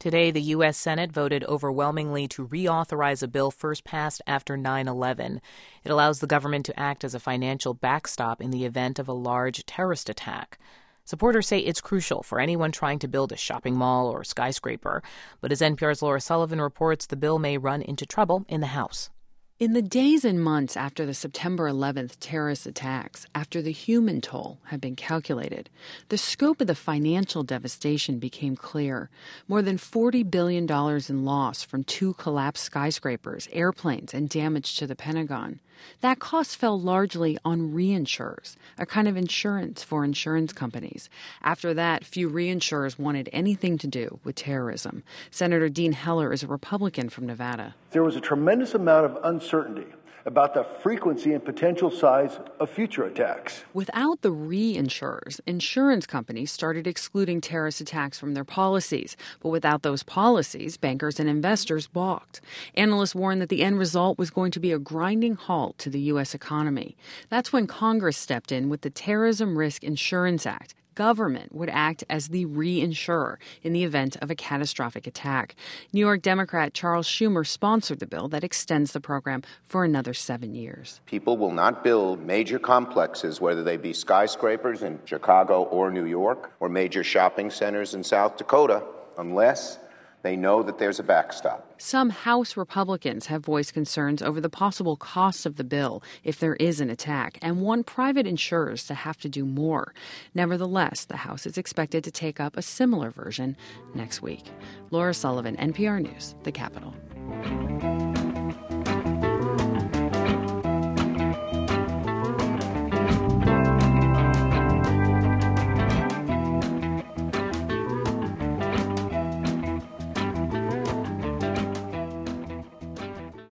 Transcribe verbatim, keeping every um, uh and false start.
Today, the U S. Senate voted overwhelmingly to reauthorize a bill first passed after nine eleven. It allows the government to act as a financial backstop in the event of a large terrorist attack. Supporters say it's crucial for anyone trying to build a shopping mall or skyscraper. But as N P R's Laura Sullivan reports, the bill may run into trouble in the House. In the days and months after the September eleventh terrorist attacks, after the human toll had been calculated, the scope of the financial devastation became clear. More than forty billion dollars in loss from two collapsed skyscrapers, airplanes, and damage to the Pentagon. That cost fell largely on reinsurers, a kind of insurance for insurance companies. After that, few reinsurers wanted anything to do with terrorism. Senator Dean Heller is a Republican from Nevada. There was a tremendous amount of uncertainty about the frequency and potential size of future attacks. Without the reinsurers, insurance companies started excluding terrorist attacks from their policies. But without those policies, bankers and investors balked. Analysts warned that the end result was going to be a grinding halt to the U S economy. That's when Congress stepped in with the Terrorism Risk Insurance Act. Government would act as the reinsurer in the event of a catastrophic attack. New York Democrat Charles Schumer sponsored the bill that extends the program for another seven years. People will not build major complexes, whether they be skyscrapers in Chicago or New York, or major shopping centers in South Dakota, unless they know that there's a backstop. Some House Republicans have voiced concerns over the possible cost of the bill if there is an attack and want private insurers to have to do more. Nevertheless, the House is expected to take up a similar version next week. Laura Sullivan, N P R News, The Capitol.